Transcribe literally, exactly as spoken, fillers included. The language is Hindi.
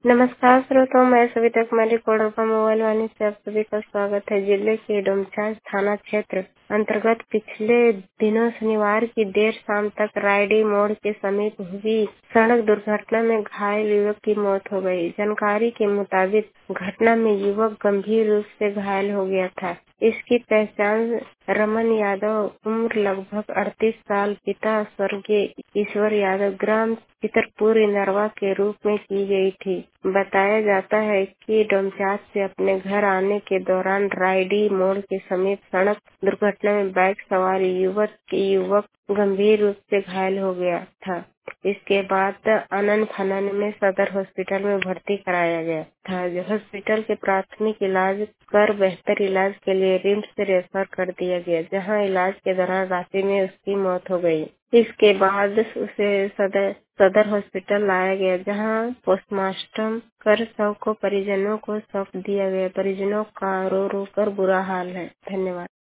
नमस्कार श्रोताओं, मैं सविता कुमारी कोडरपा मोबाइल वाणी से आप सभी का स्वागत है। जिले के डोमचांच थाना क्षेत्र अंतर्गत पिछले दिनों शनिवार की देर शाम तक रायडी मोड़ के समीप हुई सड़क दुर्घटना में घायल युवक की मौत हो गई। जानकारी के मुताबिक घटना में युवक गंभीर रूप से घायल हो गया था। इसकी पहचान रमन यादव, उम्र लगभग अड़तीस साल, पिता स्वर्गीय ईश्वर यादव, ग्राम चितरपुर इंदरवा के रूप में की गई थी। बताया जाता है कि डोमचांच से अपने घर आने के दौरान रायडी मोड़ के समीप सड़क दुर्घटना में बाइक सवार युवक युवक गंभीर रूप से घायल हो गया था। इसके बाद आनन फानन में सदर हॉस्पिटल में भर्ती कराया गया था। जो हॉस्पिटल के प्राथमिक इलाज कर बेहतर इलाज के लिए रिम्स से रेफर कर दिया गया, जहां इलाज के दौरान रात्रि में उसकी मौत हो गई। इसके बाद उसे सदर सदर हॉस्पिटल लाया गया, जहां पोस्टमार्टम कर शव को परिजनों को सौंप दिया गया। परिजनों का रो रो कर बुरा हाल है। धन्यवाद।